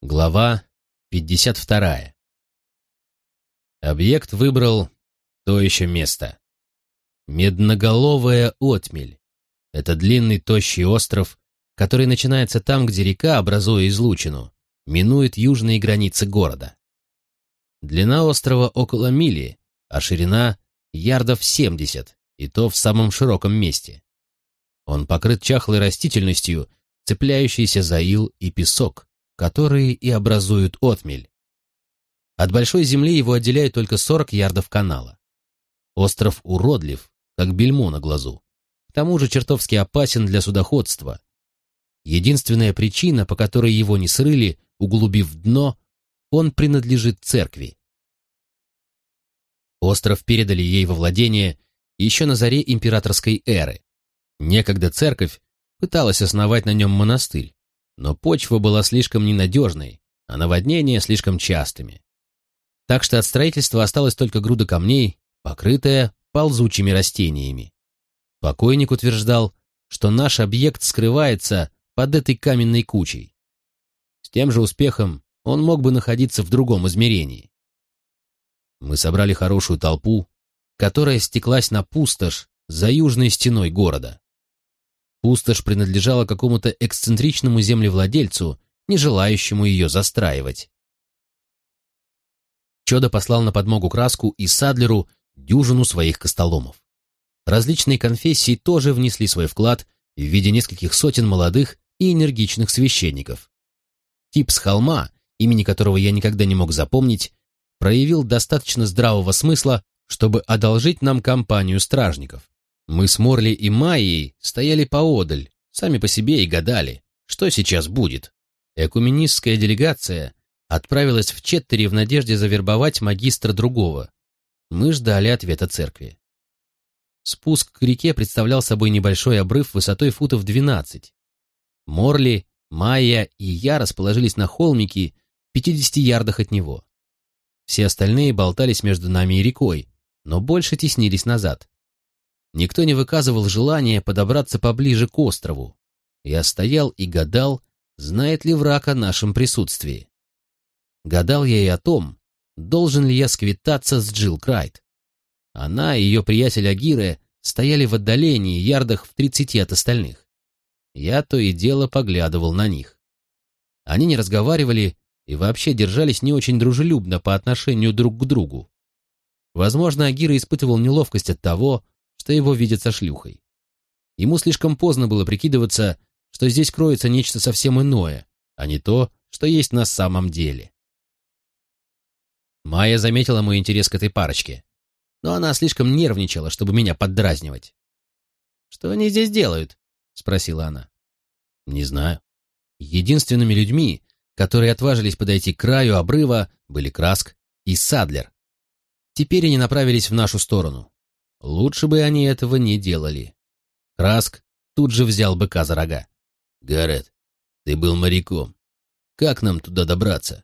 Глава 52. Объект выбрал то еще место. Медноголовая отмель. Это длинный тощий остров, который начинается там, где река, образуя излучину, минует южные границы города. Длина острова около мили, а ширина ярдов 70, и то в самом широком месте. Он покрыт чахлой растительностью, цепляющейся за ил и песок, которые и образуют отмель. От большой земли его отделяет только 40 ярдов канала. Остров уродлив, как бельмо на глазу. К тому же чертовски опасен для судоходства. Единственная причина, по которой его не срыли, углубив дно, он принадлежит церкви. Остров передали ей во владение еще на заре императорской эры. Некогда церковь пыталась основать на нем монастырь, но почва была слишком ненадежной, а наводнения слишком частыми. Так что от строительства осталась только груда камней, покрытая ползучими растениями. Покойник утверждал, что наш объект скрывается под этой каменной кучей. С тем же успехом он мог бы находиться в другом измерении. Мы собрали хорошую толпу, которая стеклась на пустошь за южной стеной города. Пустошь принадлежала какому-то эксцентричному землевладельцу, не желающему ее застраивать. Чодо послал на подмогу Краску и Садлеру дюжину своих костоломов. Различные конфессии тоже внесли свой вклад в виде нескольких сотен молодых и энергичных священников. Тип с холма, имени которого я никогда не мог запомнить, проявил достаточно здравого смысла, чтобы одолжить нам компанию стражников. Мы с Морли и Майей стояли поодаль, сами по себе и гадали, что сейчас будет. Экуменистская делегация отправилась в Четтери в надежде завербовать магистра другого. Мы ждали ответа церкви. Спуск к реке представлял собой небольшой обрыв высотой футов 12. Морли, Майя и я расположились на холмике в 50 ярдах от него. Все остальные болтались между нами и рекой, но больше теснились назад. Никто не выказывал желания подобраться поближе к острову. Я стоял и гадал, знает ли враг о нашем присутствии. Гадал я и о том, должен ли я сквитаться с Джилл Крайт. Она и ее приятель Агире стояли в отдалении, ярдах в 30 от остальных. Я то и дело поглядывал на них. Они не разговаривали и вообще держались не очень дружелюбно по отношению друг к другу. Возможно, Агире испытывал неловкость от того, что его видят со шлюхой. Ему слишком поздно было прикидываться, что здесь кроется нечто совсем иное, а не то, что есть на самом деле. Майя заметила мой интерес к этой парочке, но она слишком нервничала, чтобы меня поддразнивать. «Что они здесь делают?» — спросила она. «Не знаю». Единственными людьми, которые отважились подойти к краю обрыва, были Краск и Садлер. Теперь они направились в нашу сторону. Лучше бы они этого не делали. Краск тут же взял быка за рога. «Гаррет, ты был моряком. Как нам туда добраться?»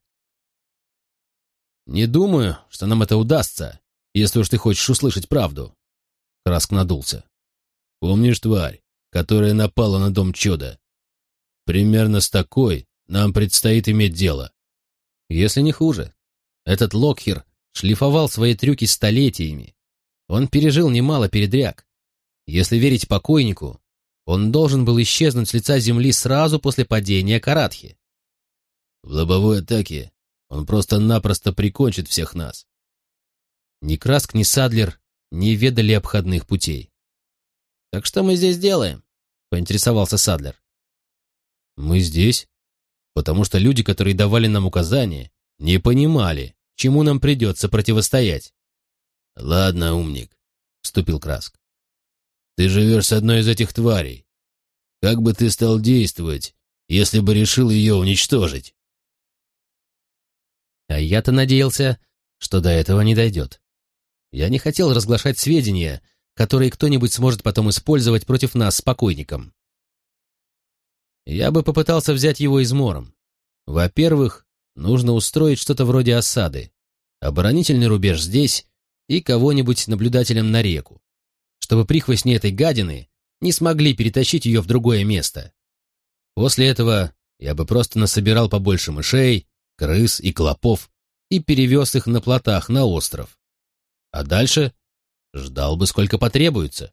«Не думаю, что нам это удастся, если уж ты хочешь услышать правду». Краск надулся. «Помнишь тварь, которая напала на дом Чодо? Примерно с такой нам предстоит иметь дело». «Если не хуже. Этот Локхир шлифовал свои трюки столетиями. Он пережил немало передряг. Если верить покойнику, он должен был исчезнуть с лица земли сразу после падения Каратхи. В лобовой атаке он просто-напросто прикончит всех нас. Ни Краск, ни Садлер не ведали обходных путей. «Так что мы здесь делаем?» — поинтересовался Садлер. «Мы здесь, потому что люди, которые давали нам указания, не понимали, чему нам придется противостоять». «Ладно, умник», — вступил Краск. «Ты живешь с одной из этих тварей. Как бы ты стал действовать, если бы решил ее уничтожить?» А я-то надеялся, что до этого не дойдет. Я не хотел разглашать сведения, которые кто-нибудь сможет потом использовать против нас с покойником. Я бы попытался взять его измором. Во-первых, нужно устроить что-то вроде осады. Оборонительный рубеж здесь и кого-нибудь наблюдателем на реку, чтобы прихвостни этой гадины не смогли перетащить ее в другое место. После этого Я бы просто насобирал побольше мышей, крыс и клопов и перевез их на плотах на остров. А дальше ждал бы, сколько потребуется.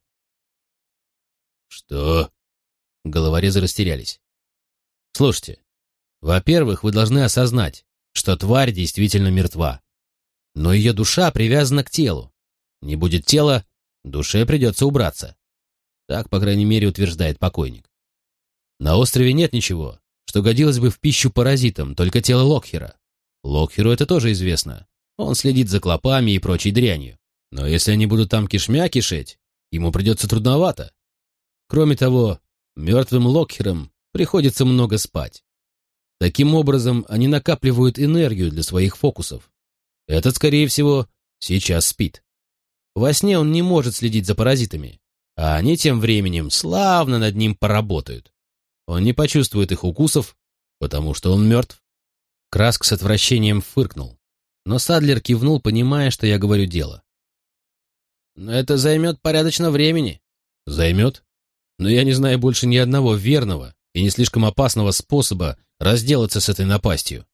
Что? Головорезы растерялись. Слушайте, во-первых, вы должны осознать, что тварь действительно мертва. Но ее душа привязана к телу. Не будет тела, душе придется убраться. Так, по крайней мере, утверждает покойник. На острове нет ничего, что годилось бы в пищу паразитам, только тело Локхера. Локхеру это тоже известно. Он следит за клопами и прочей дрянью. Но если они будут там кишмя кишеть, ему придется трудновато. Кроме того, мертвым Локхерам приходится много спать. Таким образом, они накапливают энергию для своих фокусов. Этот, скорее всего, сейчас спит. Во сне он не может следить за паразитами, а они тем временем славно над ним поработают. Он не почувствует их укусов, потому что он мертв. Краск с отвращением фыркнул, но Садлер кивнул, понимая, что я говорю дело. «Но это займет порядочно времени». «Займет? Но я не знаю больше ни одного верного и не слишком опасного способа разделаться с этой напастью».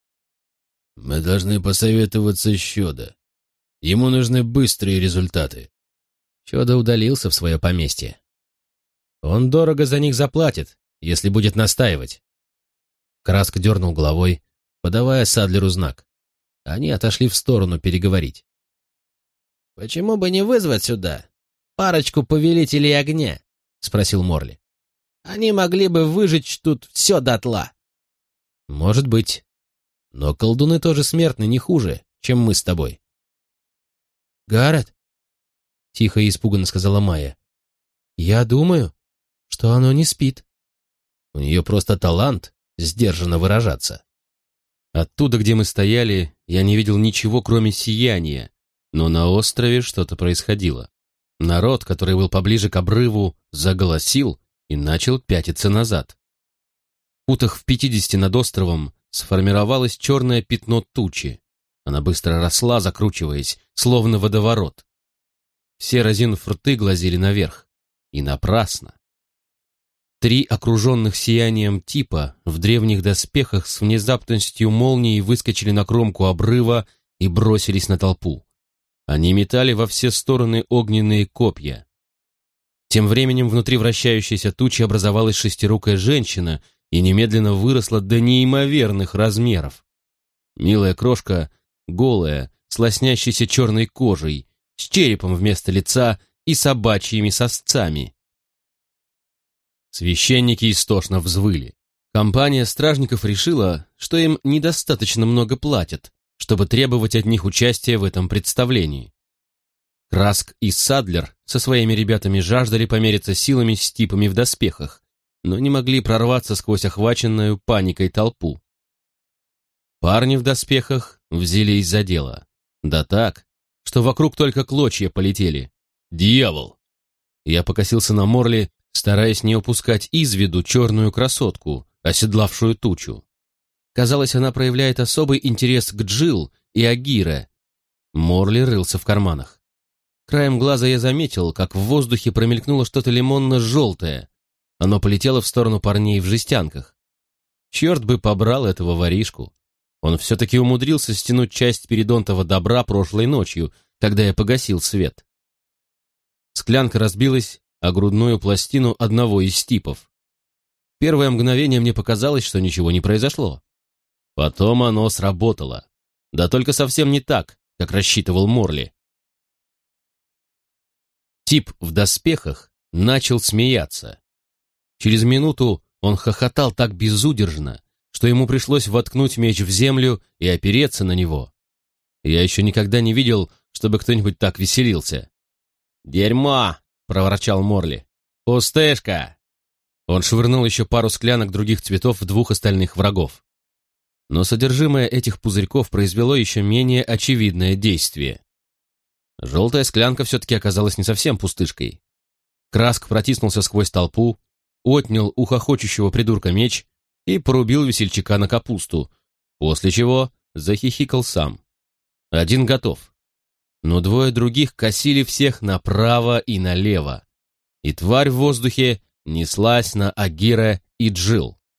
«Мы должны посоветоваться с Щода. Ему нужны быстрые результаты». Щода удалился в свое поместье. «Он дорого за них заплатит, если будет настаивать». Краск дернул головой, подавая Садлеру знак. Они отошли в сторону переговорить. «Почему бы не вызвать сюда парочку повелителей огня?» — спросил Морли. «Они могли бы выжечь тут все дотла». «Может быть. Но колдуны тоже смертны не хуже, чем мы с тобой». «Гаррет?» — тихо и испуганно сказала Майя. «Я думаю, что оно не спит». У нее просто талант сдержанно выражаться. Оттуда, где мы стояли, я не видел ничего, кроме сияния, но на острове что-то происходило. Народ, который был поближе к обрыву, заголосил и начал пятиться назад. В футах в 50 над островом сформировалось черное пятно тучи. Она быстро росла, закручиваясь, словно водоворот. Все, разинув рты, глазели наверх. И напрасно. 3 окруженных сиянием типа в древних доспехах с внезапностью молнии выскочили на кромку обрыва и бросились на толпу. Они метали во все стороны огненные копья. Тем временем внутри вращающейся тучи образовалась шестирукая женщина и немедленно выросла до неимоверных размеров. Милая крошка, голая, с лоснящейся черной кожей, с черепом вместо лица и собачьими сосцами. Священники истошно взвыли. Компания стражников решила, что им недостаточно много платят, чтобы требовать от них участия в этом представлении. Краск и Садлер со своими ребятами жаждали помериться силами с типами в доспехах, но не могли прорваться сквозь охваченную паникой толпу. Парни в доспехах взялись за дело. Да так, что вокруг только клочья полетели. «Дьявол!» Я покосился на Морли, стараясь не упускать из виду черную красотку, оседлавшую тучу. Казалось, она проявляет особый интерес к Джилл и Агире. Морли рылся в карманах. Краем глаза я заметил, как в воздухе промелькнуло что-то лимонно-желтое. Оно полетело в сторону парней в жестянках. Черт бы побрал этого воришку. Он все-таки умудрился стянуть часть передонтова добра прошлой ночью, когда я погасил свет. Склянка разбилась о грудную пластину одного из типов. Первое мгновение мне показалось, что ничего не произошло. Потом оно сработало. Да только совсем не так, как рассчитывал Морли. Тип в доспехах начал смеяться. Через минуту он хохотал так безудержно, что ему пришлось воткнуть меч в землю и опереться на него. Я еще никогда не видел, чтобы кто-нибудь так веселился. «Дерьмо!» — проворчал Морли. «Пустышка!» Он швырнул еще пару склянок других цветов в 2 остальных врагов. Но содержимое этих пузырьков произвело еще менее очевидное действие. Желтая склянка все-таки оказалась не совсем пустышкой. Краск протиснулся сквозь толпу, отнял у хохочущего придурка меч и порубил весельчака на капусту, после чего захихикал сам. Один готов. Но 2 других косили всех направо и налево. И тварь в воздухе неслась на Агира и Джилл.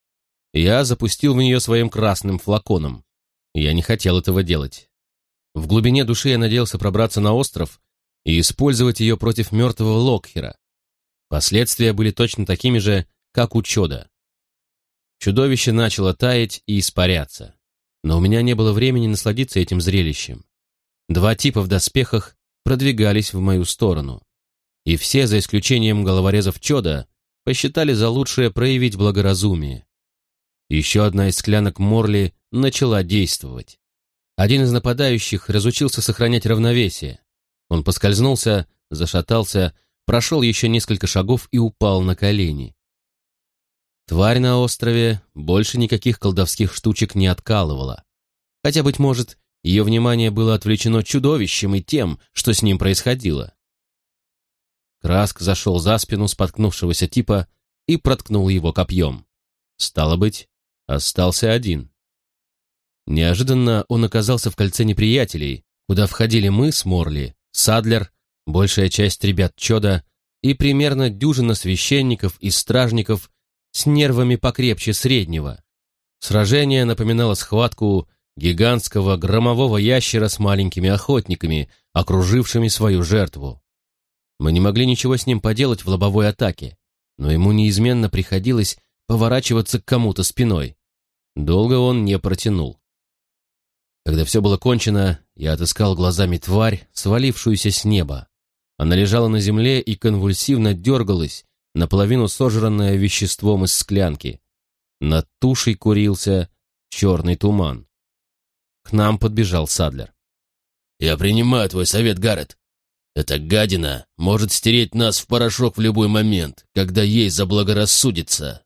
Я запустил в нее своим красным флаконом. Я не хотел этого делать. В глубине души я надеялся пробраться на остров и использовать ее против мертвого Локхера. Последствия были точно такими же, как у Чода. Чудовище начало таять и испаряться. Но у меня не было времени насладиться этим зрелищем. Два типа в доспехах продвигались в мою сторону. И все, за исключением головорезов Чода, посчитали за лучшее проявить благоразумие. Еще одна из склянок Морли начала действовать. Один из нападающих разучился сохранять равновесие. Он поскользнулся, зашатался, прошел еще несколько шагов и упал на колени. Тварь на острове больше никаких колдовских штучек не откалывала. Хотя, быть может, ее внимание было отвлечено чудовищем и тем, что с ним происходило. Краск зашел за спину споткнувшегося типа и проткнул его копьем. Стало быть, остался один. Неожиданно он оказался в кольце неприятелей, куда входили мы с Морли, Садлер, большая часть ребят Чода и примерно дюжина священников и стражников с нервами покрепче среднего. Сражение напоминало схватку гигантского громового ящера с маленькими охотниками, окружившими свою жертву. Мы не могли ничего с ним поделать в лобовой атаке, но ему неизменно приходилось поворачиваться к кому-то спиной. Долго он не протянул. Когда все было кончено, я отыскал глазами тварь, свалившуюся с неба. Она лежала на земле и конвульсивно дергалась, наполовину сожранная веществом из склянки. Над тушей курился черный туман. К нам подбежал Садлер. «Я принимаю твой совет, Гаррет. Эта гадина может стереть нас в порошок в любой момент, когда ей заблагорассудится».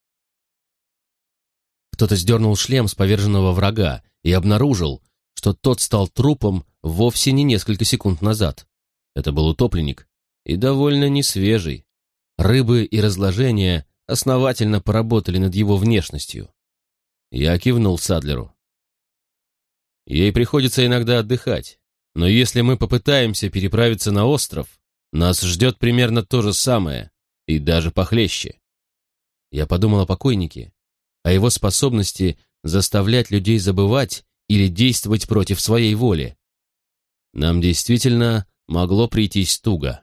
Кто-то сдернул шлем с поверженного врага и обнаружил, что тот стал трупом вовсе не несколько секунд назад. Это был утопленник и довольно несвежий. Рыбы и разложения основательно поработали над его внешностью. Я кивнул Садлеру. Ей приходится иногда отдыхать, но если мы попытаемся переправиться на остров, нас ждет примерно то же самое, и даже похлеще. Я подумал о покойнике, о его способности заставлять людей забывать или действовать против своей воли. Нам действительно могло прийтись туго.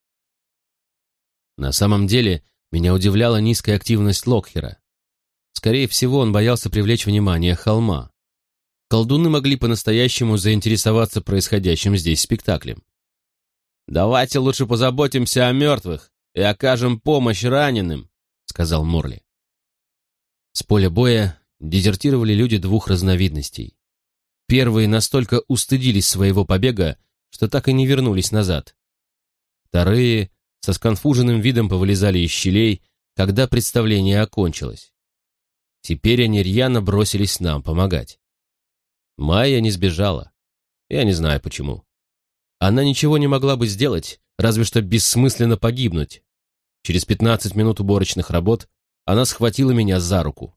На самом деле, меня удивляла низкая активность Локхера. Скорее всего, он боялся привлечь внимание холма. Колдуны могли по-настоящему заинтересоваться происходящим здесь спектаклем. «Давайте лучше позаботимся о мертвых и окажем помощь раненым», — сказал Морли. С поля боя дезертировали люди двух разновидностей. Первые настолько устыдились своего побега, что так и не вернулись назад. Вторые со сконфуженным видом повылезали из щелей, когда представление окончилось. Теперь они рьяно бросились нам помогать. Майя не сбежала. Я не знаю почему. Она ничего не могла бы сделать, разве что бессмысленно погибнуть. Через 15 минут уборочных работ она схватила меня за руку.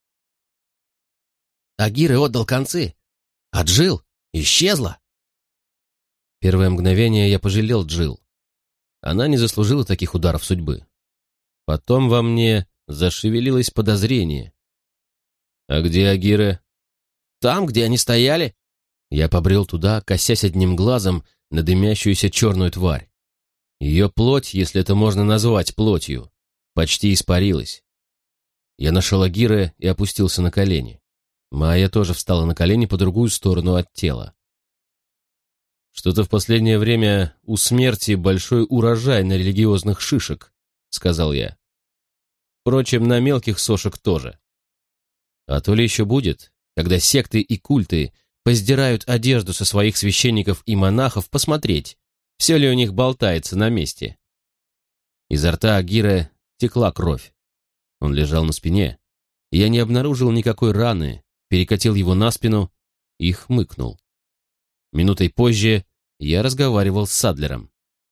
«Агиры отдал концы, а Джил исчезла». Первое мгновение я пожалел Джил. Она не заслужила таких ударов судьбы. Потом во мне зашевелилось подозрение. «А где Агиры?» «Там, где они стояли». Я побрел туда, косясь одним глазом на дымящуюся черную тварь. Ее плоть, если это можно назвать плотью, почти испарилась. Я нашел Агиры и опустился на колени. Майя тоже встала на колени по другую сторону от тела. «Что-то в последнее время у смерти большой урожай на религиозных шишек», — сказал я. «Впрочем, на мелких сошек тоже. А то ли еще будет, когда секты и культы поздирают одежду со своих священников и монахов посмотреть, все ли у них болтается на месте». Изо рта Агиры текла кровь. Он лежал на спине. Я не обнаружил никакой раны, перекатил его на спину и хмыкнул. Минутой позже я разговаривал с Садлером.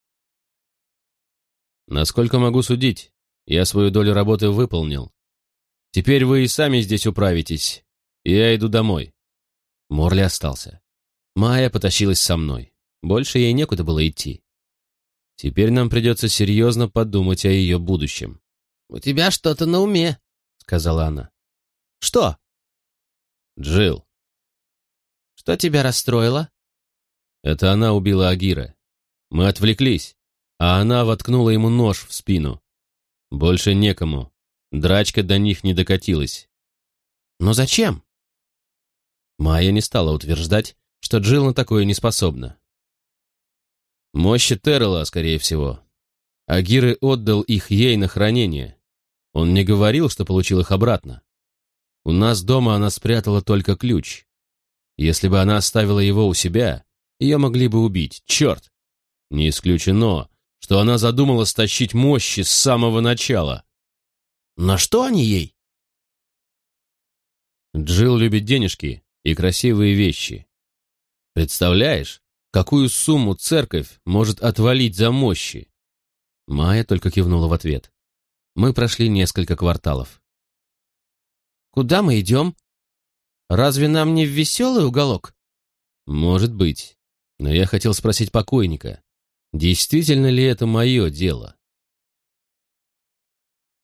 «Насколько могу судить, я свою долю работы выполнил. Теперь вы и сами здесь управитесь. Я иду домой». Морли остался. Майя потащилась со мной. Больше ей некуда было идти. Теперь нам придется серьезно подумать о ее будущем. «У тебя что-то на уме», — сказала она. Что? Джилл. Что тебя расстроило? Это она убила Агира. Мы отвлеклись, а она воткнула ему нож в спину. Больше некому. Драчка до них не докатилась. Но зачем? Майя не стала утверждать, что Джилл на такое не способна. Мощи Террелла, скорее всего. Агиры отдал их ей на хранение. Он не говорил, что получил их обратно. У нас дома она спрятала только ключ. Если бы она оставила его у себя, ее могли бы убить. Черт! Не исключено, что она задумала стащить мощи с самого начала. На что они ей? Джилл любит денежки и красивые вещи. Представляешь, какую сумму церковь может отвалить за мощи? Майя только кивнула в ответ. Мы прошли несколько кварталов. Куда мы идем? Разве нам не в веселый уголок? Может быть. Но я хотел спросить покойника, действительно ли это мое дело?